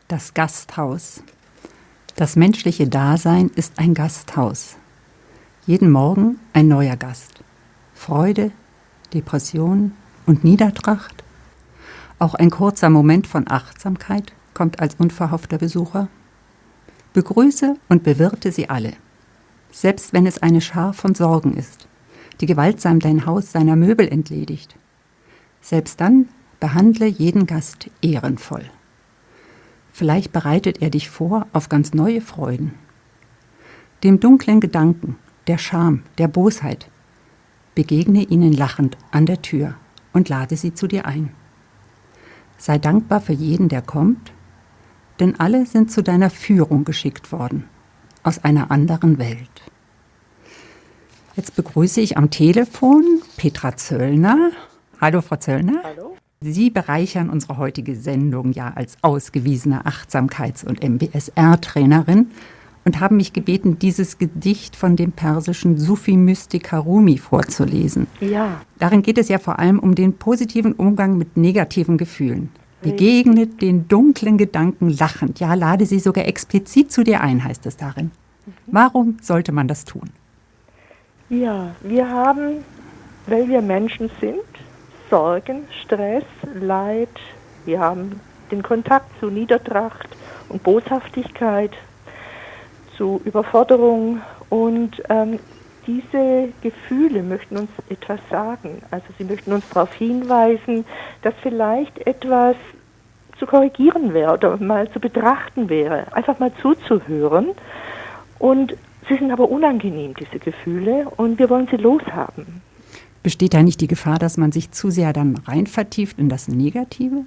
Das Gasthaus. Das menschliche Dasein ist ein Gasthaus. Jeden Morgen ein neuer Gast. Freude, Depression und Niedertracht. Auch ein kurzer Moment von Achtsamkeit kommt als unverhoffter Besucher. Begrüße und bewirte sie alle. Selbst wenn es eine Schar von Sorgen ist, die gewaltsam dein Haus seiner Möbel entledigt. Selbst dann behandle jeden Gast ehrenvoll. Vielleicht bereitet er dich vor auf ganz neue Freuden. Dem dunklen Gedanken, der Scham, der Bosheit, begegne ihnen lachend an der Tür und lade sie zu dir ein. Sei dankbar für jeden, der kommt, denn alle sind zu deiner Führung geschickt worden, aus einer anderen Welt. Jetzt begrüße ich am Telefon Petra Zöllner. Hallo, Frau Zöllner. Hallo. Sie bereichern unsere heutige Sendung ja als ausgewiesene Achtsamkeits- und MBSR-Trainerin und haben mich gebeten, dieses Gedicht von dem persischen Sufi-Mystiker Rumi vorzulesen. Ja. Darin geht es ja vor allem um den positiven Umgang mit negativen Gefühlen. Begegnet den dunklen Gedanken lachend. Ja, lade sie sogar explizit zu dir ein, heißt es darin. Warum sollte man das tun? Ja, wir haben, weil wir Menschen sind, Sorgen, Stress, Leid. Wir haben den Kontakt zu Niedertracht und Boshaftigkeit, zu Überforderung. Und diese Gefühle möchten uns etwas sagen. Also sie möchten uns darauf hinweisen, dass vielleicht etwas zu korrigieren wäre oder mal zu betrachten wäre. Einfach mal zuzuhören. Und sie sind aber unangenehm, diese Gefühle, und wir wollen sie loshaben. Besteht da nicht die Gefahr, dass man sich zu sehr dann rein vertieft in das Negative?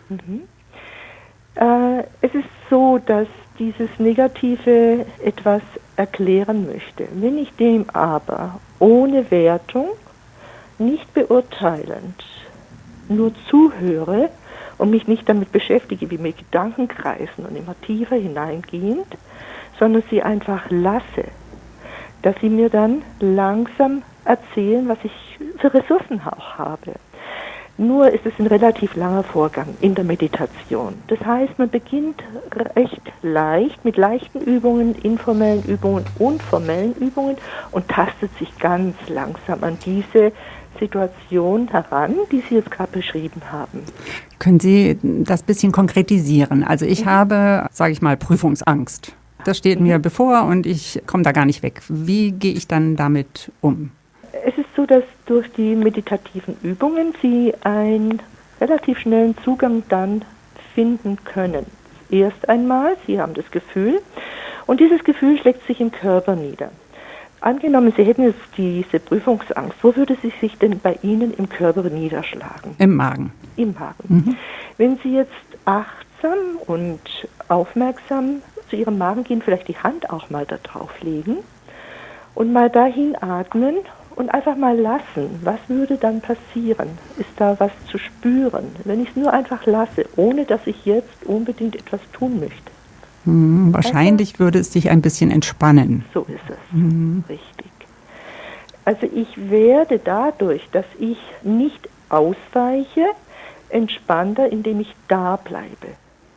Es ist so, dass dieses Negative etwas erklären möchte. Wenn ich dem aber ohne Wertung, nicht beurteilend, nur zuhöre und mich nicht damit beschäftige, wie mit Gedankenkreisen und immer tiefer hineingehend, sondern sie einfach lasse, dass sie mir dann langsam erzählen, was ich für Ressourcen auch habe. Nur ist es ein relativ langer Vorgang in der Meditation. Das heißt, man beginnt recht leicht mit leichten Übungen, informellen Übungen und formellen Übungen und tastet sich ganz langsam an diese Situation heran, die Sie jetzt gerade beschrieben haben. Können Sie das ein bisschen konkretisieren? Also ich habe, sage ich mal, Prüfungsangst. Das steht mir bevor und ich komme da gar nicht weg. Wie gehe ich dann damit um? Es ist so, dass durch die meditativen Übungen Sie einen relativ schnellen Zugang dann finden können. Erst einmal, Sie haben das Gefühl und dieses Gefühl schlägt sich im Körper nieder. Angenommen, Sie hätten jetzt diese Prüfungsangst, wo würde sie sich denn bei Ihnen im Körper niederschlagen? Im Magen. Im Magen. Wenn Sie jetzt achtsam und aufmerksam zu Ihrem Magen gehen, vielleicht die Hand auch mal da drauf legen und mal dahin atmen und einfach mal lassen. Was würde dann passieren? Ist da was zu spüren? Wenn ich es nur einfach lasse, ohne dass ich jetzt unbedingt etwas tun möchte. Wahrscheinlich würde es sich ein bisschen entspannen. So ist es. Richtig. Also ich werde dadurch, dass ich nicht ausweiche, entspannter, indem ich da bleibe.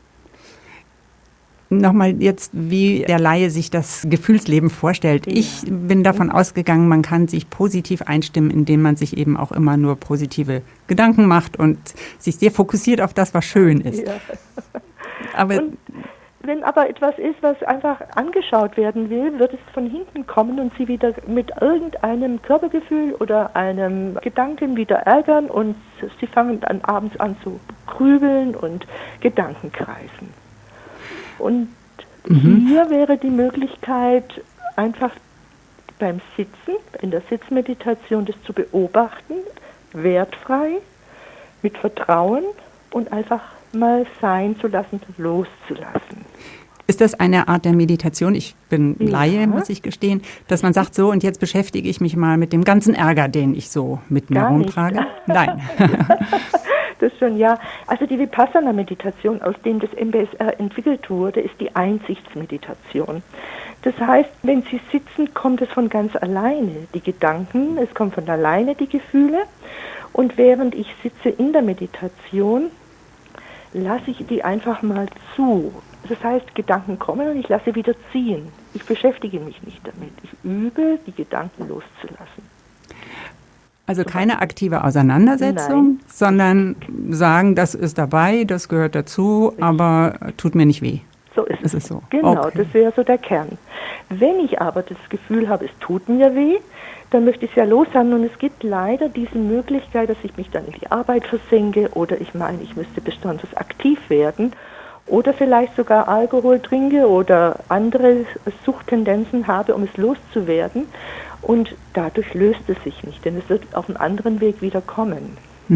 Nochmal jetzt, wie der Laie sich das Gefühlsleben vorstellt. Ja. Ich bin davon ausgegangen, man kann sich positiv einstimmen, indem man sich eben auch immer nur positive Gedanken macht und sich sehr fokussiert auf das, was schön ist. Ja. Aber wenn aber etwas ist, was einfach angeschaut werden will, wird es von hinten kommen und Sie wieder mit irgendeinem Körpergefühl oder einem Gedanken wieder ärgern und Sie fangen dann abends an zu grübeln und Gedanken kreisen. Und hier wäre die Möglichkeit, einfach beim Sitzen, in der Sitzmeditation, das zu beobachten, wertfrei, mit Vertrauen und einfach mal sein zu lassen, loszulassen. Ist das eine Art der Meditation? Ich bin Laie, muss ich gestehen, dass man sagt, so und jetzt beschäftige ich mich mal mit dem ganzen Ärger, den ich so mit mir rumtrage? Nein. Das schon, ja. Also die Vipassana-Meditation, aus dem das MBSR entwickelt wurde, ist die Einsichtsmeditation. Das heißt, wenn Sie sitzen, kommt es von ganz alleine, die Gedanken, es kommen von alleine die Gefühle. Und während ich sitze in der Meditation, lasse ich die einfach mal zu. Das heißt, Gedanken kommen und ich lasse wieder ziehen. Ich beschäftige mich nicht damit. Ich übe, die Gedanken loszulassen. Also keine aktive Auseinandersetzung, Nein. sondern sagen, das ist dabei, das gehört dazu, aber tut mir nicht weh. So ist es. Ist so? Genau, Okay. das wäre so der Kern. Wenn ich aber das Gefühl habe, es tut mir weh, dann möchte ich es ja loshaben. Und es gibt leider diese Möglichkeit, dass ich mich dann in die Arbeit versenke oder ich meine, ich müsste besonders aktiv werden oder vielleicht sogar Alkohol trinke oder andere Suchttendenzen habe, um es loszuwerden. Und dadurch löst es sich nicht, denn es wird auf einem anderen Weg wieder kommen.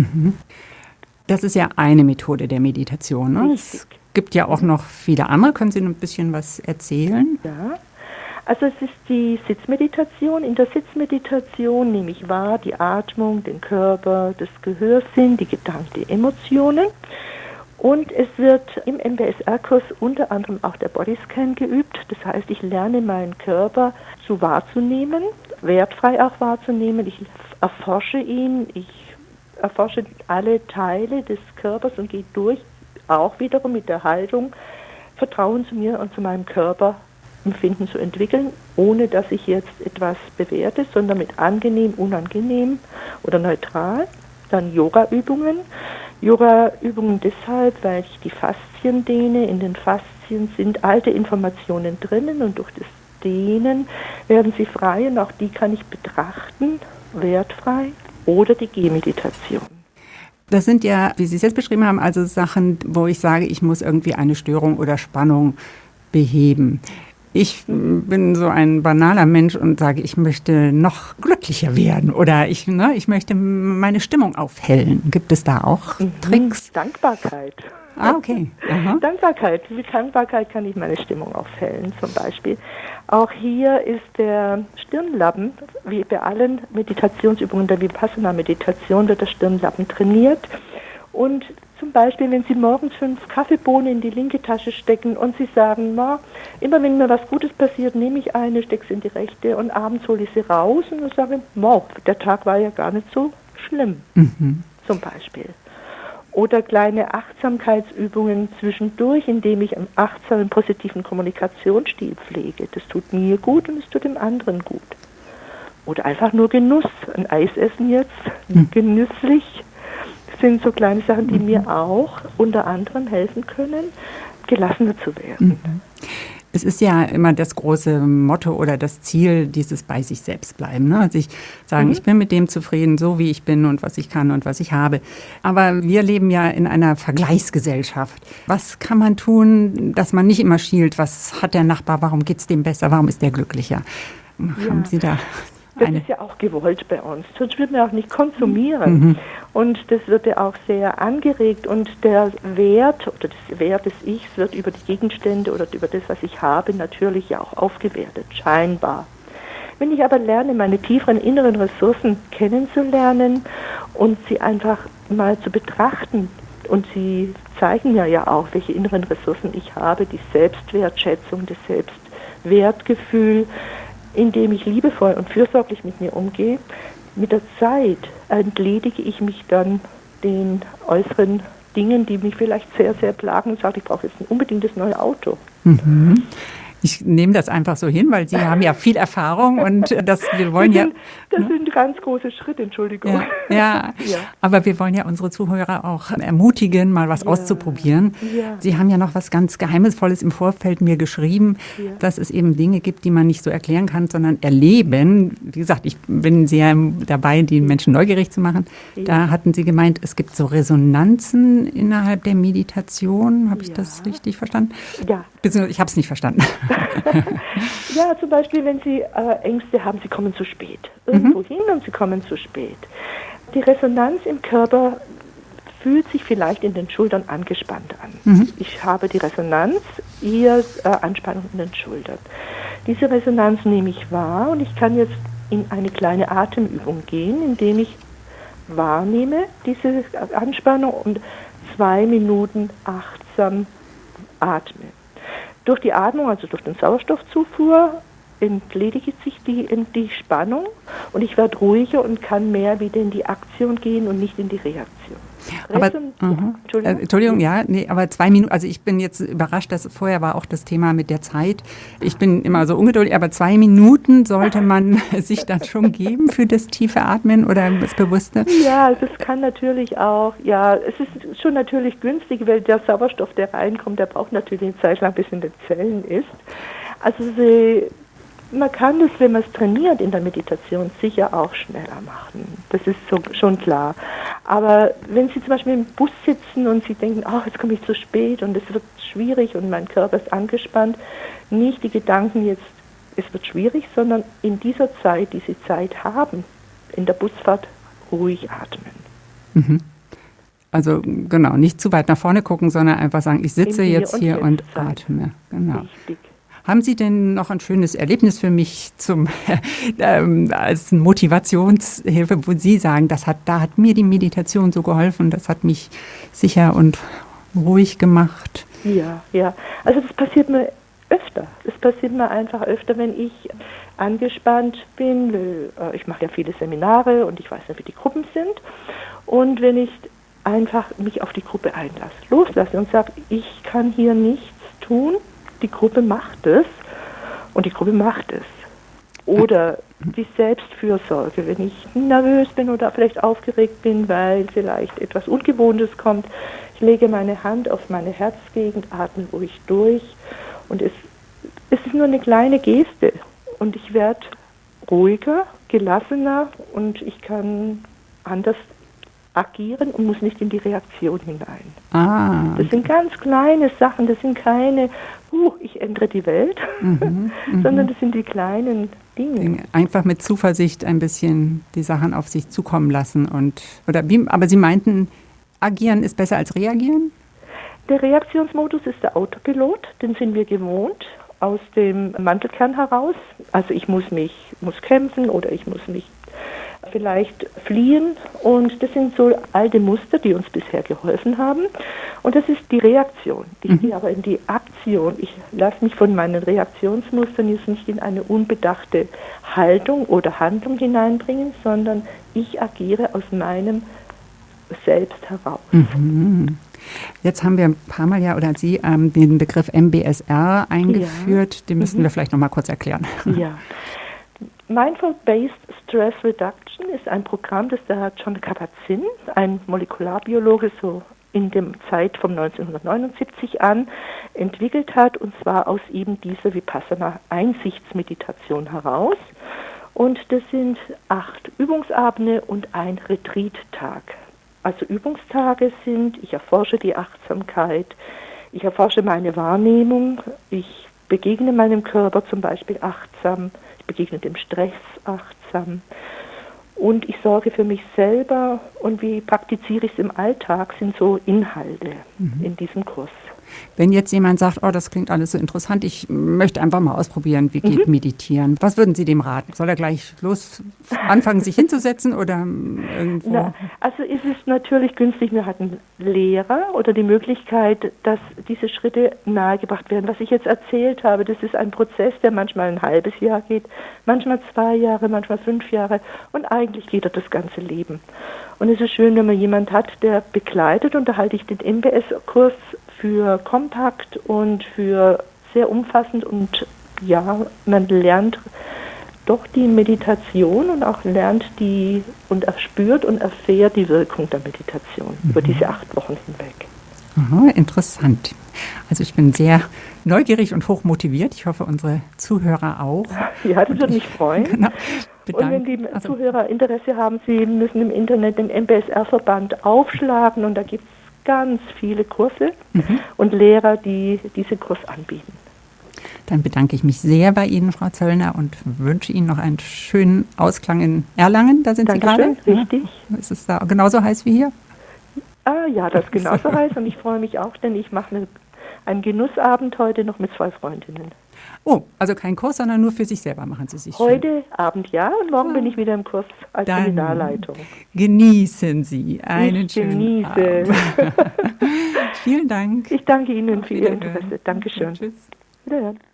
Das ist ja eine Methode der Meditation. Ne? Es gibt ja auch noch viele andere. Können Sie ein bisschen was erzählen? Ja, also es ist die Sitzmeditation. In der Sitzmeditation nehme ich wahr die Atmung, den Körper, das Gehörsinn, die Gedanken, die Emotionen. Und es wird im MBSR-Kurs unter anderem auch der Bodyscan geübt. Das heißt, ich lerne meinen Körper zu wahrzunehmen, wertfrei auch wahrzunehmen. Ich erforsche ihn, ich erforsche alle Teile des Körpers und gehe durch, auch wiederum mit der Haltung, Vertrauen zu mir und zu meinem Körperempfinden zu entwickeln, ohne dass ich jetzt etwas bewerte, sondern mit angenehm, unangenehm oder neutral. Dann Yoga-Übungen. Yoga-Übungen deshalb, weil ich die Faszien dehne. In den Faszien sind alte Informationen drinnen und durch das Dehnen werden sie frei und auch die kann ich betrachten, wertfrei, oder die Gehmeditation. Das sind ja, wie Sie es jetzt beschrieben haben, also Sachen, wo ich sage, ich muss irgendwie eine Störung oder Spannung beheben. Ich bin so ein banaler Mensch und sage, ich möchte noch glücklicher werden oder ich möchte meine Stimmung aufhellen. Gibt es da auch Tricks? Dankbarkeit. Ah, okay. Aha. Dankbarkeit. Mit Dankbarkeit kann ich meine Stimmung aufhellen, zum Beispiel. Auch hier ist der Stirnlappen, wie bei allen Meditationsübungen der Vipassana-Meditation, wird der Stirnlappen trainiert. Und zum Beispiel, wenn Sie morgens 5 Kaffeebohnen in die linke Tasche stecken und Sie sagen, immer wenn mir was Gutes passiert, nehme ich eine, stecke sie in die rechte und abends hole ich sie raus und dann sage, der Tag war ja gar nicht so schlimm, zum Beispiel. Oder kleine Achtsamkeitsübungen zwischendurch, indem ich einen achtsamen, positiven Kommunikationsstil pflege. Das tut mir gut und es tut dem anderen gut. Oder einfach nur Genuss, ein Eis essen jetzt, genüsslich. Das sind so kleine Sachen, die mir auch unter anderem helfen können, gelassener zu werden. Es ist ja immer das große Motto oder das Ziel, dieses bei sich selbst bleiben. Ne? Also ich sagen, ich bin mit dem zufrieden, so wie ich bin und was ich kann und was ich habe. Aber wir leben ja in einer Vergleichsgesellschaft. Was kann man tun, dass man nicht immer schielt, was hat der Nachbar, warum geht es dem besser, warum ist der glücklicher? Haben Sie da Das ist ja auch gewollt bei uns, sonst würden wir auch nicht konsumieren. Und das wird ja auch sehr angeregt und der Wert oder das Wert des Ichs wird über die Gegenstände oder über das, was ich habe, natürlich ja auch aufgewertet, scheinbar. Wenn ich aber lerne, meine tieferen inneren Ressourcen kennenzulernen und sie einfach mal zu betrachten, und sie zeigen mir ja auch, welche inneren Ressourcen ich habe, die Selbstwertschätzung, das Selbstwertgefühl, indem ich liebevoll und fürsorglich mit mir umgehe, mit der Zeit entledige ich mich dann den äußeren Dingen, die mich vielleicht sehr, sehr plagen und sage, ich brauche jetzt unbedingt das neue Auto. Ich nehme das einfach so hin, weil Sie haben ja viel Erfahrung und wir wollen Das sind ganz große Schritte, Entschuldigung. Ja, aber wir wollen ja unsere Zuhörer auch ermutigen, mal was auszuprobieren. Ja. Sie haben ja noch was ganz Geheimnisvolles im Vorfeld mir geschrieben, dass es eben Dinge gibt, die man nicht so erklären kann, sondern erleben. Wie gesagt, ich bin sehr dabei, die Menschen neugierig zu machen. Da hatten Sie gemeint, es gibt so Resonanzen innerhalb der Meditation. Habe ich das richtig verstanden? Ja. Beziehungsweise ich habe es nicht verstanden. Ja, zum Beispiel, wenn Sie Ängste haben, Sie kommen zu spät. Irgendwo hin und Sie kommen zu spät. Die Resonanz im Körper fühlt sich vielleicht in den Schultern angespannt an. Ich habe die Resonanz, Ihr Anspannung in den Schultern. Diese Resonanz nehme ich wahr und ich kann jetzt in eine kleine Atemübung gehen, indem ich wahrnehme diese Anspannung und 2 Minuten achtsam atme. Durch die Atmung, also durch den Sauerstoffzufuhr, entledigt sich die Spannung und ich werde ruhiger und kann mehr wieder in die Aktion gehen und nicht in die Reaktion. Aber, Entschuldigung, ja, nee, aber 2 Minuten, also ich bin jetzt überrascht, dass vorher war auch das Thema mit der Zeit. Ich bin immer so ungeduldig, aber 2 Minuten sollte man sich dann schon geben für das tiefe Atmen oder das Bewusste? Ja, das kann natürlich auch, ja, es ist schon natürlich günstig, weil der Sauerstoff, der reinkommt, der braucht natürlich eine Zeit lang, bis in den Zellen ist. Also man kann das, wenn man es trainiert in der Meditation, sicher auch schneller machen. Das ist so, schon klar. Aber wenn Sie zum Beispiel im Bus sitzen und Sie denken, ach, jetzt komme ich zu spät und es wird schwierig und mein Körper ist angespannt, nicht die Gedanken jetzt, es wird schwierig, sondern in dieser Zeit, die Sie Zeit haben, in der Busfahrt ruhig atmen. Mhm. Also genau, nicht zu weit nach vorne gucken, sondern einfach sagen, ich sitze jetzt hier und atme. Genau. Richtig. Haben Sie denn noch ein schönes Erlebnis für mich als Motivationshilfe, wo Sie sagen, da hat mir die Meditation so geholfen, das hat mich sicher und ruhig gemacht? Ja. Also das passiert mir öfter. Es passiert mir einfach öfter, wenn ich angespannt bin. Ich mache ja viele Seminare und ich weiß nicht, wie die Gruppen sind. Und wenn ich einfach mich auf die Gruppe einlasse, loslasse und sage, ich kann hier nichts tun, die Gruppe macht es und die Gruppe macht es. Oder die Selbstfürsorge, wenn ich nervös bin oder vielleicht aufgeregt bin, weil vielleicht etwas Ungewohntes kommt. Ich lege meine Hand auf meine Herzgegend, atme ruhig durch und es ist nur eine kleine Geste und ich werde ruhiger, gelassener und ich kann anders agieren und muss nicht in die Reaktion hinein. Das sind ganz kleine Sachen, das sind keine, ich ändere die Welt, sondern das sind die kleinen Dinge. Einfach mit Zuversicht ein bisschen die Sachen auf sich zukommen lassen. Aber Sie meinten, agieren ist besser als reagieren? Der Reaktionsmodus ist der Autopilot, den sind wir gewohnt aus dem Mantelkern heraus. Also ich muss kämpfen oder ich muss mich vielleicht fliehen und das sind so alte Muster, die uns bisher geholfen haben und das ist die Reaktion. Ich gehe aber in die Aktion. Ich lasse mich von meinen Reaktionsmustern jetzt nicht in eine unbedachte Haltung oder Handlung hineinbringen, sondern ich agiere aus meinem Selbst heraus. Jetzt haben wir ein paar Mal Sie den Begriff MBSR eingeführt, den müssten wir vielleicht noch mal kurz erklären. Ja. Mindful-Based Stress Reduction ist ein Programm, das der Jon Kabat-Zinn, ein Molekularbiologe, so in der Zeit von 1979 an, entwickelt hat, und zwar aus eben dieser Vipassana-Einsichtsmeditation heraus. Und das sind 8 Übungsabende und ein Retreat-Tag. Also Übungstage sind, ich erforsche die Achtsamkeit, ich erforsche meine Wahrnehmung, ich begegne meinem Körper zum Beispiel achtsam, ich begegne dem Stress achtsam und ich sorge für mich selber und wie praktiziere ich es im Alltag, sind so Inhalte in diesem Kurs. Wenn jetzt jemand sagt, das klingt alles so interessant, ich möchte einfach mal ausprobieren, wie geht Meditieren. Was würden Sie dem raten? Soll er gleich anfangen, sich hinzusetzen oder irgendwo? Also ist es natürlich günstig, wir hatten Lehrer oder die Möglichkeit, dass diese Schritte nahegebracht werden. Was ich jetzt erzählt habe, das ist ein Prozess, der manchmal ein halbes Jahr geht, manchmal 2 Jahre, manchmal 5 Jahre und eigentlich geht er das ganze Leben. Und es ist schön, wenn man jemanden hat, der begleitet, und da halte ich den MBS-Kurs für kompakt und für sehr umfassend und ja, man lernt doch die Meditation und auch lernt und spürt und erfährt die Wirkung der Meditation über diese 8 Wochen hinweg. Aha, interessant. Also ich bin sehr neugierig und hoch motiviert. Ich hoffe, unsere Zuhörer auch. Ja, das würde mich freuen. Genau. Und wenn die Zuhörer Interesse haben, sie müssen im Internet den MBSR-Verband aufschlagen und da gibt es ganz viele Kurse und Lehrer, die diesen Kurs anbieten. Dann bedanke ich mich sehr bei Ihnen, Frau Zöllner, und wünsche Ihnen noch einen schönen Ausklang in Erlangen. Da sind Sie gerade. Richtig. Ist es da genauso heiß wie hier? Ja, das ist genauso heiß und ich freue mich auch, denn ich mache einen Genussabend heute noch mit 2 Freundinnen. Oh, also kein Kurs, sondern nur für sich selber machen Sie sich heute Abend ja und morgen bin ich wieder im Kurs als Seminarleitung. Genießen Sie einen schönen Abend. Vielen Dank. Ich danke Ihnen für Ihr Interesse. Dankeschön. Tschüss. Wiederhören.